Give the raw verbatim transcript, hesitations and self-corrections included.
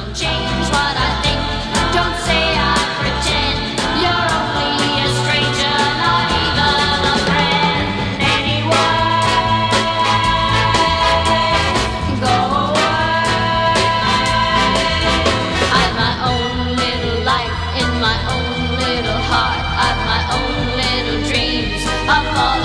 change what I think. Don't say I pretend. You're only a stranger, not even a friend. Anyway, go away. I've my own little life in my own little heart. I've my own little dreams of all